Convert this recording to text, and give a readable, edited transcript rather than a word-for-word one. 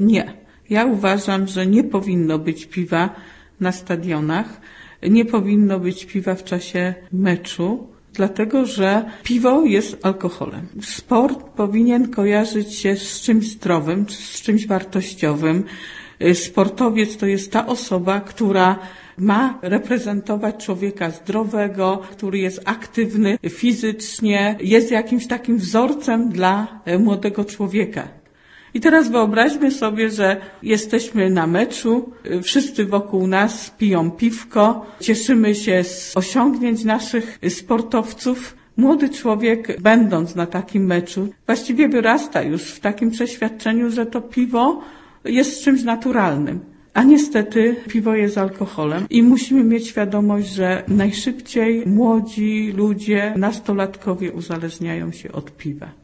Nie. Ja uważam, że nie powinno być piwa na stadionach, nie powinno być piwa w czasie meczu, dlatego że piwo jest alkoholem. Sport powinien kojarzyć się z czymś zdrowym, z czymś wartościowym. Sportowiec to jest ta osoba, która ma reprezentować człowieka zdrowego, który jest aktywny fizycznie, jest jakimś takim wzorcem dla młodego człowieka. I teraz wyobraźmy sobie, że jesteśmy na meczu, wszyscy wokół nas piją piwko, cieszymy się z osiągnięć naszych sportowców. Młody człowiek, będąc na takim meczu, właściwie wyrasta już w takim przeświadczeniu, że to piwo jest czymś naturalnym. A niestety piwo jest alkoholem i musimy mieć świadomość, że najszybciej młodzi ludzie, nastolatkowie uzależniają się od piwa.